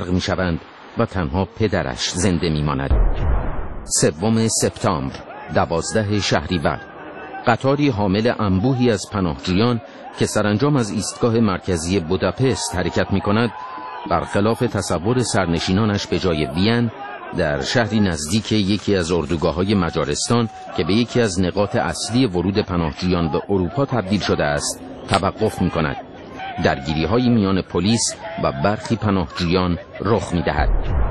می‌شوند و تنها پدرش زنده می‌ماند. 3 سپتامبر 12 شهریور قطاری حامل انبوهی از پناهجویان که سرانجام از ایستگاه مرکزی بوداپست حرکت می‌کند، برخلاف تصور سرنشینانش به جای وین در شهری نزدیک یکی از اردوگاه‌های مجارستان که به یکی از نقاط اصلی ورود پناهجویان به اروپا تبدیل شده است، توقف می‌کند. درگیری‌های میان پلیس و برخی پناهجویان رخ می‌دهد.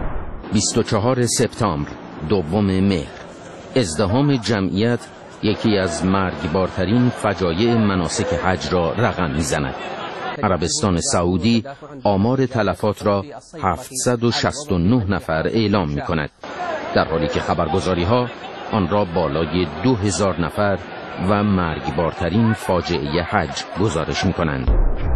24 سپتامبر 2 مهر ازدحام جمعیت یکی از مرگبارترین فجایع مناسک حج را رقم می‌زند. عربستان سعودی آمار تلفات را 769 نفر اعلام می‌کند، در حالی که خبرگزاری‌ها آن را بالای 2000 نفر و مرگبارترین فاجعه حج گزارش می‌کنند.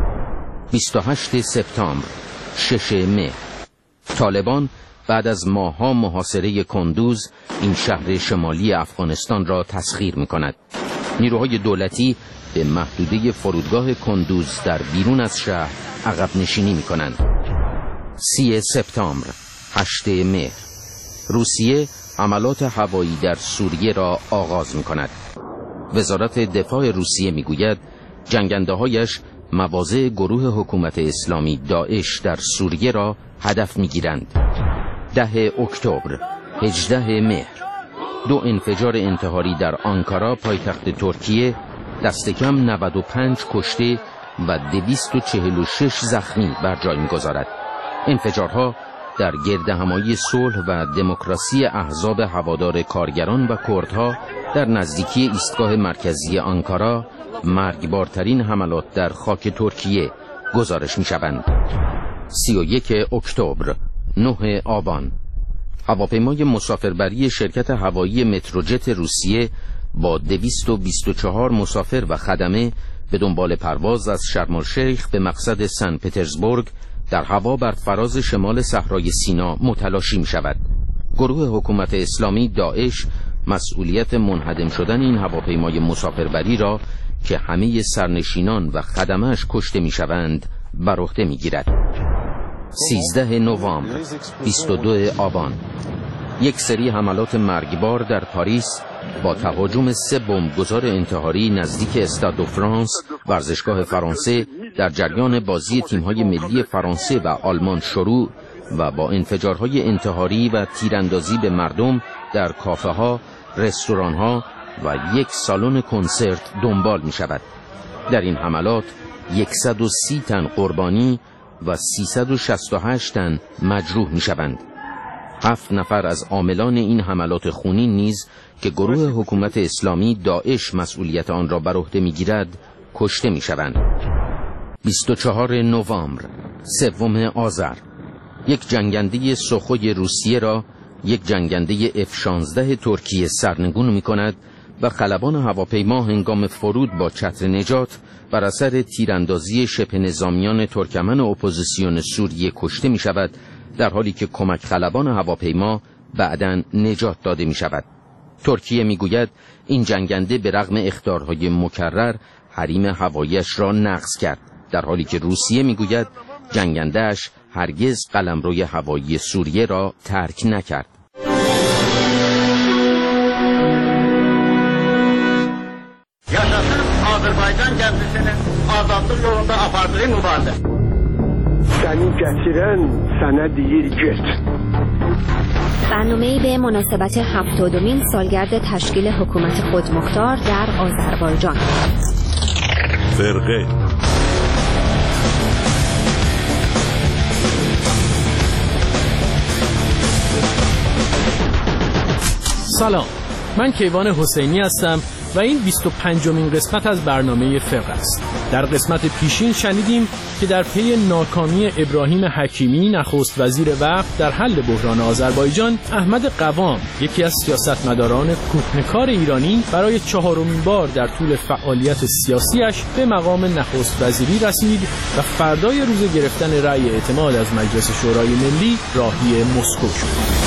28 سپتامبر 6 مهر طالبان بعد از ماه‌ها محاصره کندوز این شهر شمالی افغانستان را تسخیر می‌کند. نیروهای دولتی به محدوده فرودگاه کندوز در بیرون از شهر عقب نشینی می‌کنند. 30 سپتامبر 8 مهر روسیه حملات هوایی در سوریه را آغاز می‌کند. وزارت دفاع روسیه می‌گوید جنگنده‌هایش مواضع گروه حکومت اسلامی داعش در سوریه را هدف می‌گیرند. 10 اکتبر 18 مهر 2 انفجار انتحاری در آنکارا پایتخت ترکیه دست کم 95 کشته و 246 زخمی بر جای می‌گذارد. انفجارها در گردهمایی صلح و دموکراسی احزاب هوادار کارگران و کردها در نزدیکی ایستگاه مرکزی آنکارا مرگبارترین حملات در خاک ترکیه گزارش می‌شوند. 31 اکتبر 9 آبان هواپیمای مسافربری شرکت هوایی متروجت روسیه با 224 مسافر و خدمه به دنبال پرواز از شرم الشیخ به مقصد سن پترزبورگ در هوا بر فراز شمال صحرای سینا متلاشی می شود. گروه حکومت اسلامی داعش مسئولیت منهدم شدن این هواپیمای مسافربری را که همه سرنشینان و خدمه‌اش کشته می شوند بر عهده می گیرد. 13 نوامبر 22 آبان یک سری حملات مرگبار در پاریس با تهاجم 3 بمبگذار انتحاری نزدیک استاد دو فرانس ورزشگاه فرانسه در جریان بازی تیم‌های ملی فرانسه و آلمان شروع و با انفجارهای انتحاری و تیراندازی به مردم در کافه‌ها، رستوران‌ها و یک سالن کنسرت دنبال می‌شود. در این حملات 130 تن قربانی و 368 تن مجروح می‌شوند. 7 نفر از عاملان این حملات خونین نیز که گروه حکومت اسلامی داعش مسئولیت آن را بر عهده می‌گیرد کشته می‌شوند. 24 نوامبر 3 آذر یک جنگنده سخوی روسیه را یک جنگنده F-16 ترکیه سرنگون می‌کند و خلبان هواپیما هنگام فرود با چتر نجات بر اثر تیراندازی شبه نظامیان ترکمن اپوزیسیون سوریه کشته می‌شود، در حالی که کمک خلبان هواپیما بعداً نجات داده می‌شود. ترکیه می‌گوید این جنگنده به رغم اخطارهای مکرر حریم هوایی‌اش را نقض کرد، در حالی که روسیه می‌گوید جنگنده‌اش هرگز قلمروی هوایی سوریه را ترک نکرد. Azərbaycan gəmisinin azadlıq yolunda apardığı mübarizə. Səni gətirən sənə deyir get. برنامه‌ای به مناسبت 70مین سالگرد تشکیل حکومت خودمختار در آذربایجان. فرقه سلام، من کیوان حسینی هستم و این 25مین قسمت از برنامه فرقه است. در قسمت پیشین شنیدیم که در پی ناکامی ابراهیم حکیمی نخست وزیر وقت در حل بحران آذربایجان، احمد قوام یکی از سیاستمداران کهنه‌کار ایرانی برای 4مین بار در طول فعالیت سیاسیش به مقام نخست وزیری رسید و فردای روز گرفتن رأی اعتماد از مجلس شورای ملی راهی مسکو شد.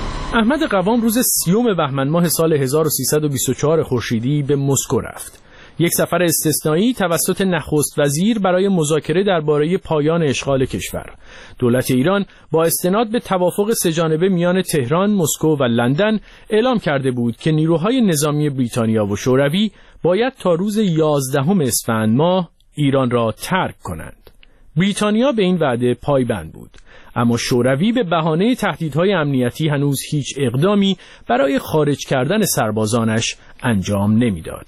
احمد قوام روز 30 بهمن ماه سال 1324 خورشیدی به مسکو رفت. یک سفر استثنایی توسط نخست وزیر برای مذاکره درباره پایان اشغال کشور. دولت ایران با استناد به توافق سه‌جانبه میان تهران، مسکو و لندن اعلام کرده بود که نیروهای نظامی بریتانیا و شوروی باید تا روز 11 اسفند ماه ایران را ترک کنند. بریتانیا به این وعده پایبند بود، اما شوروی به بهانه تهدیدهای امنیتی هنوز هیچ اقدامی برای خارج کردن سربازانش انجام نمیداد.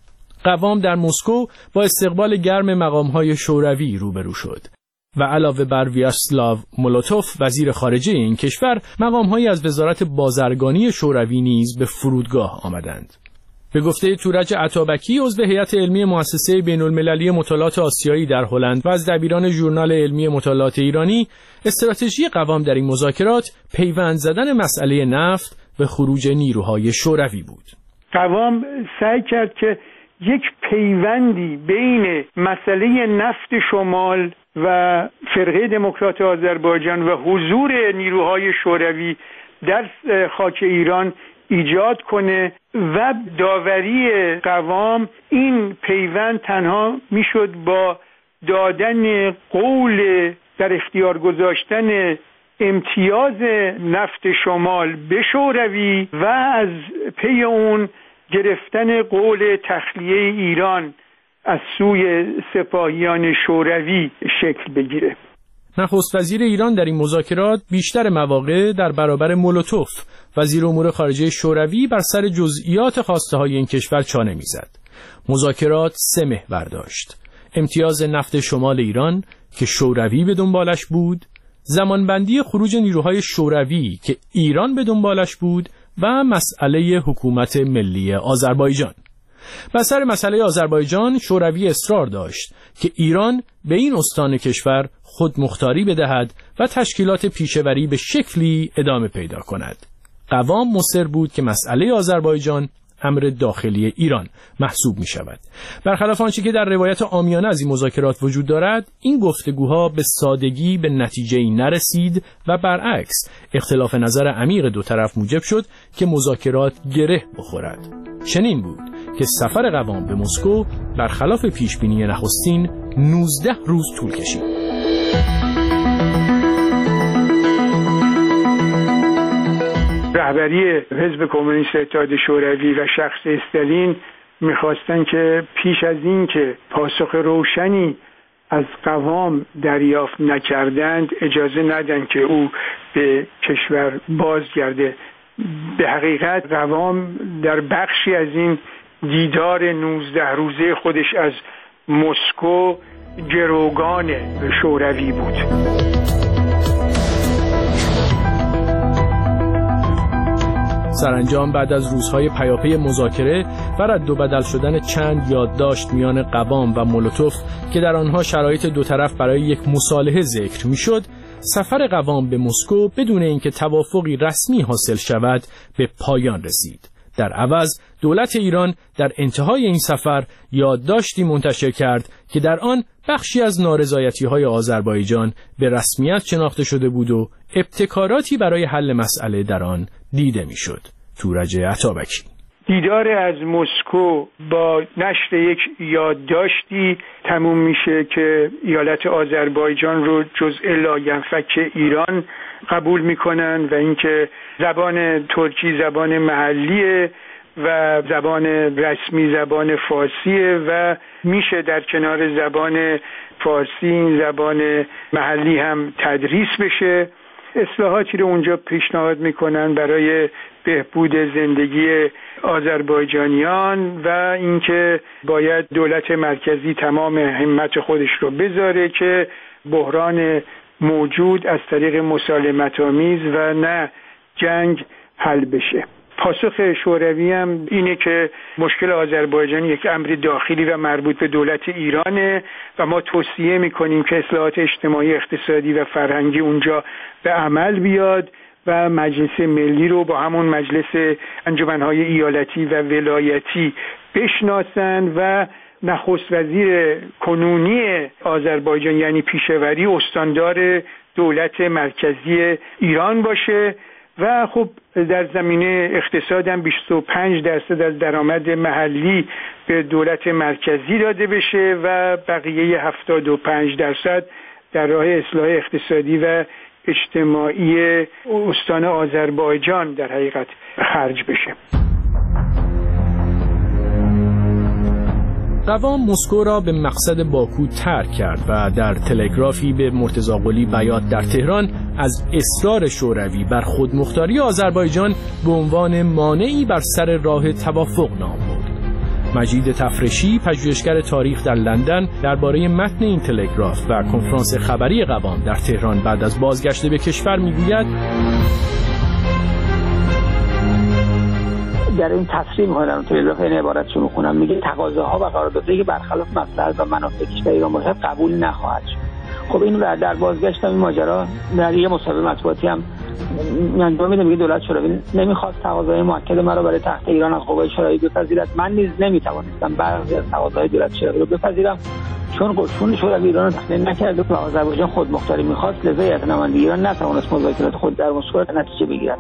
قوام در مسکو با استقبال گرم مقامهای شوروی روبرو شد و علاوه بر ویاسلاو مولوتوف وزیر خارجه این کشور، مقامهایی از وزارت بازرگانی شوروی نیز به فرودگاه آمدند. به گفته تورج عطابکی، عضو هیئت علمی مؤسسه بین‌المللی مطالعات آسیایی در هلند و از دبیران ژورنال علمی مطالعات ایرانی، استراتژی قوام در این مذاکرات پیوند زدن مسئله نفت به خروج نیروهای شوروی بود. قوام سعی کرد که یک پیوندی بین مسئله نفت شمال و فرقه دموکرات آذربایجان و حضور نیروهای شوروی در خاک ایران ایجاد کنه و داوری قوام این پیوند تنها میشد با دادن قول در اختیار گذاشتن امتیاز نفت شمال به شوروی و از پی اون گرفتن قول تخلیه ایران از سوی سپاهیان شوروی شکل بگیره. نخست وزیر ایران در این مذاکرات بیشتر مواقع در برابر مولوتوف وزیر امور خارجه شوروی بر سر جزئیات خواسته های این کشور چانه میزد. مذاکرات 3 محور داشت: امتیاز نفت شمال ایران که شوروی به دنبالش بود، زمانبندی خروج نیروهای شوروی که ایران به دنبالش بود و مسئله حکومت ملی آذربایجان. بر سر مسئله آذربایجان شوروی اصرار داشت که ایران به این استان کشور خود مختاری بدهد و تشکیلات پیشوری به شکلی ادامه پیدا کند. قوام مصر بود که مسئله آذربایجان امر داخلی ایران محسوب می شود. برخلاف آنچه که در روایت عامیانه از این مذاکرات وجود دارد، این گفتگوها به سادگی به نتیجه‌ای نرسید و برعکس اختلاف نظر عمیق دو طرف موجب شد که مذاکرات گره بخورد. چنین بود که سفر قوام به مسکو برخلاف پیشبینی نخستین 19 روز طول کشید. رهبری حزب کمونیست اتحاد شوروی و شخص استالین می‌خواستند که پیش از این که پاسخ روشنی از قوام دریافت نکردند اجازه ندن که او به کشور بازگرده. به حقیقت قوام در بخشی از این دیدار 19 روزه خودش از مسکو گروگان شوروی بود. سرانجام بعد از روزهای پیاپی مذاکره و رد و بدل شدن چند یادداشت میان قوام و مولوتوف که در آنها شرایط دو طرف برای یک مصالحه ذکر میشد، سفر قوام به مسکو بدون اینکه توافقی رسمی حاصل شود به پایان رسید. در عوض دولت ایران در انتهای این سفر یادداشتی منتشر کرد که در آن بخشی از نارضایتی‌های آذربایجان به رسمیت شناخته شده بود و ابتکاراتی برای حل مسئله در آن دیده میشد. تورج عطابکی: دیدار از مسکو با نشر یک یادداشتی تموم میشه که ایالت آذربایجان رو جزء لاینفک ایران قبول میکنن و اینکه زبان ترکی زبان محلیه و زبان رسمی زبان فارسیه و میشه در کنار زبان فارسی این زبان محلی هم تدریس بشه. اصلاحاتی رو اونجا پیشنهاد میکنن برای بهبود زندگی آذربایجانیان و اینکه باید دولت مرکزی تمام همت خودش رو بذاره که بحران موجود از طریق مسالمت‌آمیز و نه جنگ حل بشه. پاسخ شوروی هم اینه که مشکل آذربایجان یک امر داخلی و مربوط به دولت ایرانه و ما توصیه میکنیم که اصلاحات اجتماعی، اقتصادی و فرهنگی اونجا به عمل بیاد و مجلس ملی رو با همون مجلس انجمنهای ایالتی و ولایتی بشناسن و نخست وزیر کنونی آذربایجان یعنی پیشوری استاندار دولت مرکزی ایران باشه و خب در زمینه اقتصاد هم 25% از درآمد محلی به دولت مرکزی داده بشه و بقیه 75% در راه اصلاح اقتصادی و اجتماعی استان آذربایجان در حقیقت خرج بشه. قوام مسکو را به مقصد باکو ترک کرد و در تلگرافی به مرتضی قلی بیات در تهران از اصرار شوروی بر خودمختاری آذربایجان به عنوان مانعی بر سر راه توافق نام برد. مجید تفرشی، پژوهشگر تاریخ در لندن، درباره متن این تلگراف و کنفرانس خبری قوام در تهران بعد از بازگشت به کشور میگوید در این تصریح مهم تلگراف این عبارتشو میخونم، میگه تقاضاها و قراردادهایی که برخلاف مصلحت و منافع کشور ایران باشد قبول نخواهد شد. خب این در بازگشت این ماجرا در یه مصاحبه مطبوعاتی هم انجام میده، میگه دولت شوروی نمیخواست تقاضای مؤکد مرا برای تخت ایران از قوای شوروی بپذیرد، من نیز نمیتوانستم بعضی از تقاضاهای دولت شوروی رو بپذیرم چون شوروی ایران رو تسلیم نکرد و آذربایجان خودمختاری میخواست، لذا هیئت نماینده ایران نتوانست مذاکرات خود در مسکو نتیجه بگیرد.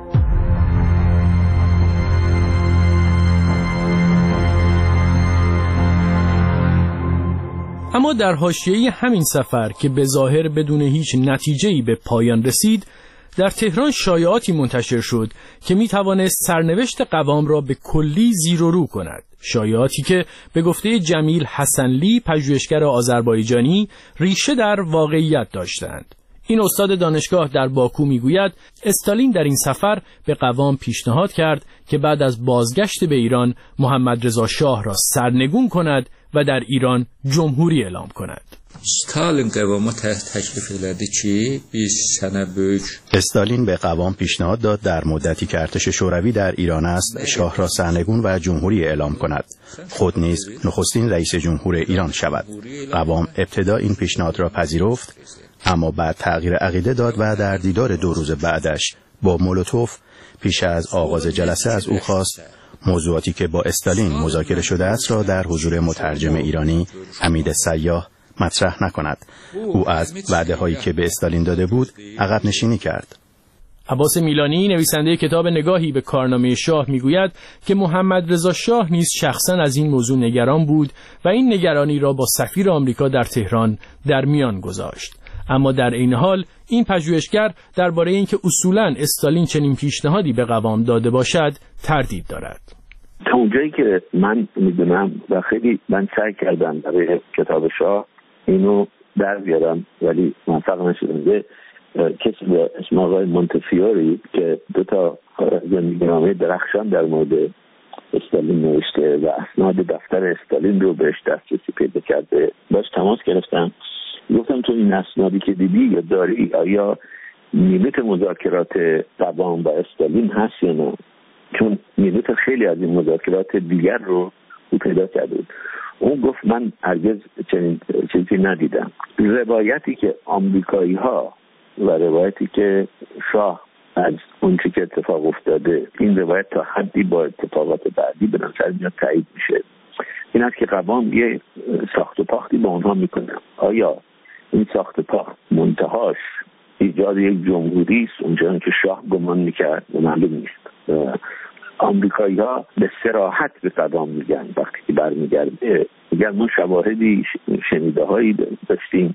اما در حاشیه همین سفر که به ظاهر بدون هیچ نتیجه‌ای به پایان رسید، در تهران شایعاتی منتشر شد که می‌توانست سرنوشت قوام را به کلی زیر و رو کند. شایعاتی که به گفته جمیل حسنلی، پژوهشگر آذربایجانی، ریشه در واقعیت داشتند. این استاد دانشگاه در باکو میگوید استالین در این سفر به قوام پیشنهاد کرد که بعد از بازگشت به ایران محمد رضا شاه را سرنگون کند و در ایران جمهوری اعلام کند. استالین قوام تکلیف elədi ki biz sənə böyük استالین به قوام پیشنهاد داد در مدتی که ارتش شوروی در ایران است شاه را سرنگون و جمهوری اعلام کند، خود نیز نخستین رئیس جمهور ایران شود. قوام ابتدا این پیشنهاد را پذیرفت، اما بعد تغییر عقیده داد و در دیدار 2 روز بعدش با مولوتوف پیش از آغاز جلسه از او خواست موضوعاتی که با استالین مذاکره شده است را در حضور مترجم ایرانی حمید سیاح مطرح نکند. او از وعده‌هایی که به استالین داده بود عقب نشینی کرد. عباس میلانی، نویسنده کتاب نگاهی به کارنامه شاه، میگوید که محمد رضا شاه نیز شخصاً از این موضوع نگران بود و این نگرانی را با سفیر آمریکا در تهران در میان گذاشت. اما در این حال این پژوهشگر درباره اینکه اصولاً استالین چنین پیشنهادی به قوام داده باشد تردید دارد. تا اونجایی که من میدونم و خیلی من سعی کردم برای کتاب شاه اینو در بیارم ولی موفق نشدم. کسی به اسم آقای مونتفیوری که 2 زندگینامه درخشان در مورد استالین نوشته و اسناد دفتر استالین رو بهش دسترسی پیدا کرده، باش تماس گرفتم، گفتم تو این اسنادی که دیدی یا داری آیا نیمت مذاکرات قوام و استالین هست یا نه؟ چون نیمت خیلی از این مذاکرات دیگر رو پیدا کرده بود. اون گفت من هرگز چنین چیزی ندیدم. روایتی که آمریکایی ها و روایتی که شاه از اون چی که اتفاق افتاده، این روایت تا حدی با اتفاقات بعدی به نظر میاد تایید میشه. این است که قوام یه ساخت و پاختی با اونها میکنه. آیا این ساخت و پاخت منتهاش ایجاد یک جمهوری است اونجایی که شاه گمان میکرد؟ معلوم نیست. آمریکایی ها به صراحت به قوام میگن وقتی که برمیگرده، میگن ما شواهدی شنیده هایی داشتیم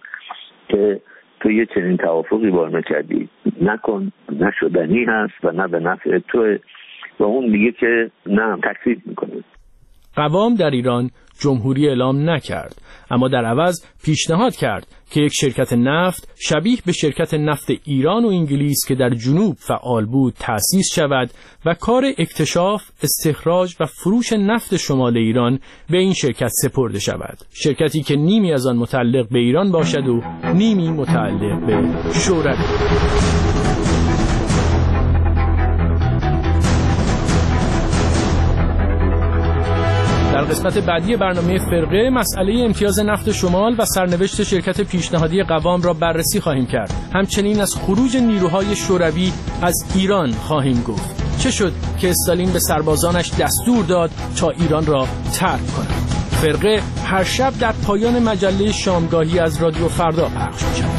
که تو یه چنین توافقی با ما کردی، نکن، نشدنی هست و نه به نفع تو، و اون میگه که نه، تکذیب میکنه. قوام در ایران جمهوری اعلام نکرد، اما در عوض پیشنهاد کرد که یک شرکت نفت شبیه به شرکت نفت ایران و انگلیس که در جنوب فعال بود تأسیس شود و کار اکتشاف، استخراج و فروش نفت شمال ایران به این شرکت سپرده شود. شرکتی که نیمی از آن متعلق به ایران باشد و نیمی متعلق به شوروی. در قسمت بعدی برنامه فرقه مسئله امتیاز نفت شمال و سرنوشت شرکت پیشنهادی قوام را بررسی خواهیم کرد. همچنین از خروج نیروهای شوروی از ایران خواهیم گفت. چه شد که استالین به سربازانش دستور داد تا ایران را ترک کنند؟ فرقه هر شب در پایان مجله شامگاهی از رادیو فردا پخش می‌شود.